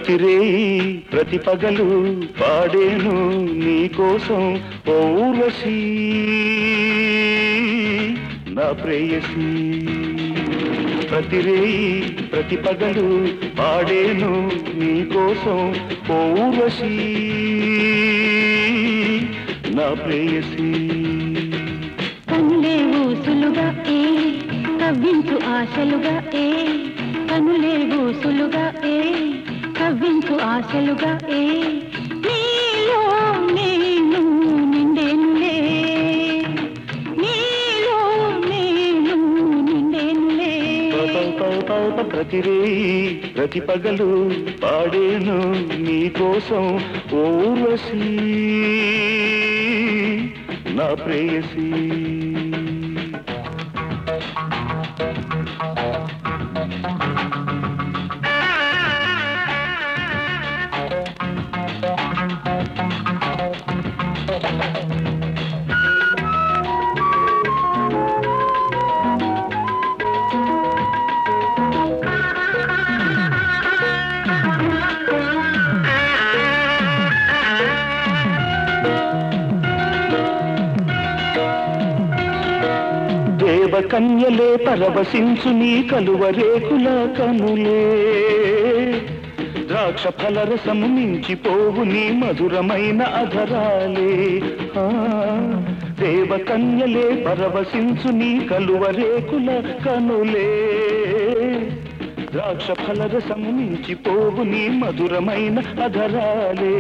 ప్రతిరేయి ప్రతి పగలు పాడేను నీకోసం ఓ ఊర్వశీ నా ప్రేయసీ. ప్రతిరేయి ప్రతి పగలు పాడేను నీకోసం ఓ ఊర్వశీ నా ప్రేయసీ. కనులే ఊసులుగా కవ్వించు ఆశలుగా కనులే ఊసులుగా కవ్వించు ఆశలుగా నీలో నేను నిండేనులే నీలో నేను నిండేనులే. ప్రతిరేయి ప్రతి పగలు పాడేను నీకోసం ఓ ఊర్వశీ నా ప్రేయసీ. దేవకన్యలే పరవశించు నీ కలువరేకుల కనులే ద్రాక్ష ఫలరసము మించిపోవు నీ మధురమైన అధరాలే. దేవకన్యలే పరవశించు నీ కలువరేకుల కనులే ద్రాక్ష ఫలరసము మించిపోవు నీ మధురమైన అధరాలే.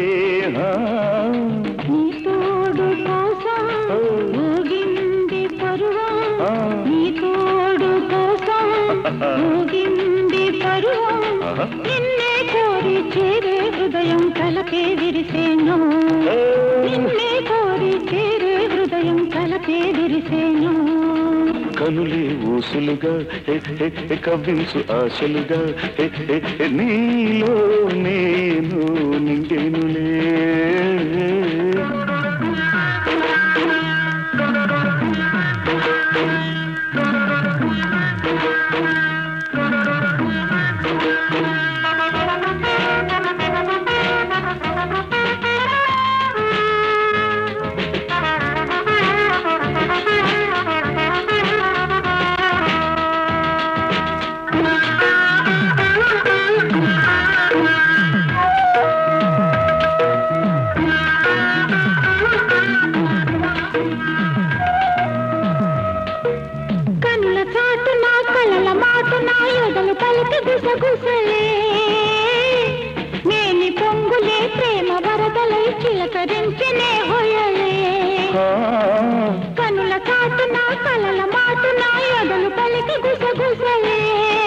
నీ తోడు కోసం ఊగింది పరువం నీ తోడు కోసం ఊగింది పరువం నిన్నే కోరి చేరే హృదయం కలకే విరిసేను నిన్నే కోరి చేరే హృదయం కలకే విరిసేను. కనులే ఊసులుగా కవ్వించు ఆశలుగా నీలో నేను నిండేనులే. కనుల చాటు నా కలల మాట నా ఎదలు పలికి గుసగుసలే నేని పొంగులే ప్రేమ వరదలై చిలకరించనే హొయలే. కనుల చాటు నా కలల మాట నా ఎదలు పలికి గుసగుసలే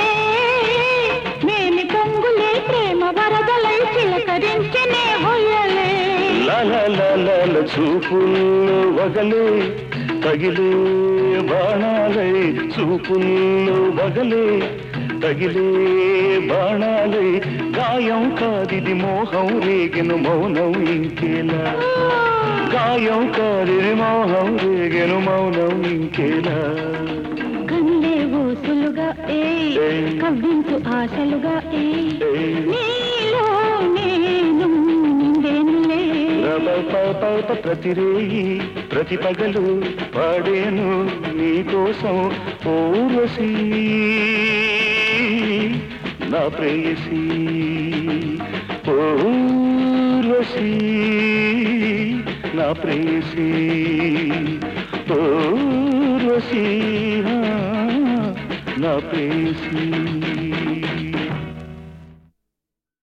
నేని పొంగులే ప్రేమ వరదలై చిలకరించనే హొయలే. లల చూపుల్లో వగలే తగిలే బాణాలై చూపుల్లో వగలే తగిలే బాణాలై గాయం కాదిది మోహం రేగెను మౌనం ఇంకేలా గాయం కాదిది మోహం రేగెను మౌనం ఇంకేలా. కనులే ఊసులుగా కవ్వించు ఆశలుగా నీలో నేను నిండేనులే. ప్రతిరేయి ప్రతి పగలు పాడేను నీకోసం ఓ ఊర్వశీ నా ప్రేయసీ. ఓ ఊర్వశీ నా ప్రేయసీ ఓ ఊర్వశీ నా ప్రేయసీ.